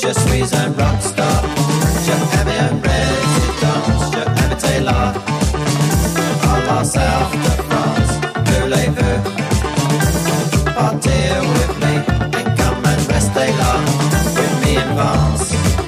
Je suis un rockstar. Je aime un résidence. Je habitais là. À la south de France. Voulez-vous partir with me and come and rester là with me in France?